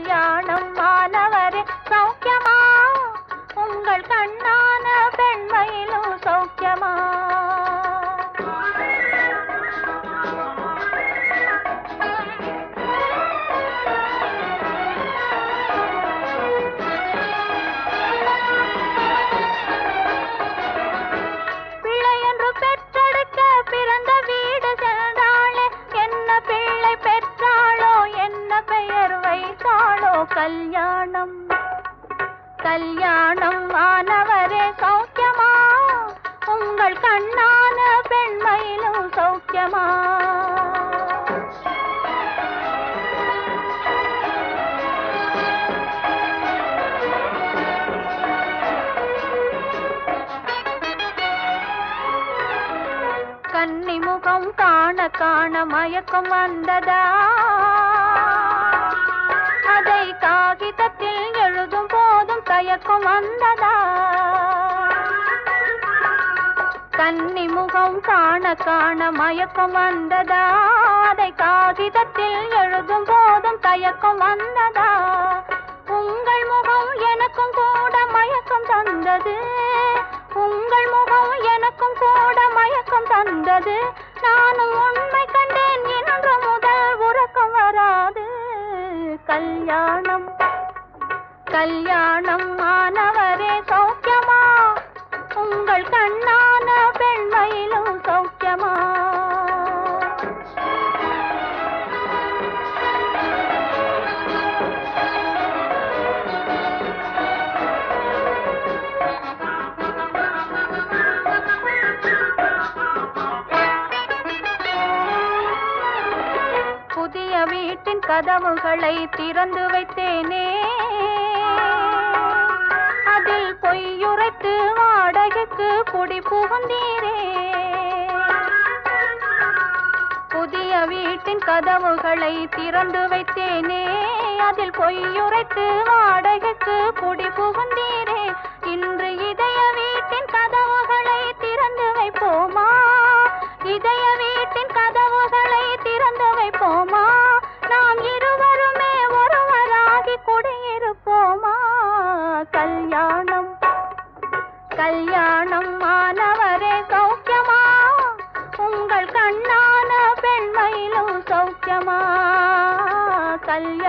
கல்யாணம் மாணவரே சௌக்கியமா? உங்கள் கண்ணான பெண்மையிலும் சௌக்கியமா? பிள்ளை என்று பெற்றெடுக்க பிறந்த வீடு சென்றாளே, என்ன பிள்ளை பெற்றாளோ, என்ன பெயர் வைத்தாளோ? கல்யாணம் கல்யாணம் மாணவரே சௌக்கியமா? உங்கள் கண்ணான பெண்மையிலும் சௌக்கியமா? கன்னிமுகம் காண காண மயக்கம் வந்ததா? அதை காகிதத்தில் எழுதும் போதும் தயக்கம் வந்ததா? கன்னிமுகம் காண காண மயக்கம் வந்ததா? அதை காகிதத்தில் எழுதும் போதும் தயக்கம் வந்ததா? உங்கள் முகம் எனக்கும் கூட மயக்கம் தந்தது, உங்கள் முகம் எனக்கும் கூட மயக்கம் தந்தது. நானும் உண்மை கண்டேன், இன்று முதல் உறக்கம் வராது. கல்யாணம் கல்யாணம் மாணவரே சௌக்கியமா? உங்கள் கண்ணான பெண்மையிலும் சௌக்கியமா? புதிய வீட்டின் கதவுகளை திறந்து வைத்தேனே, அதில் பொய்யுரைத்து வாடகைக்கு குடி புகுந்தீரே. புதிய வீட்டின் கதவுகளை திறந்து வைத்தேனே, அதில் பொய்யுரைத்து வாடகைக்கு குடி புகுந்தீரே. இன்று இதய வீட்டின் கதவுகளை திறந்து வைப்போமா? இதய வீட்டின் கதவுகளை திறந்து வைப்போமா? நாம் இருவருமே ஒருவராகி குடியிருப்போமா? கல்யாணம் கல்யாணம் மாணவரே சௌக்கியமா? உங்கள் கண்ணான பெண்மையிலும் சௌக்கியமா? கல்யாணம்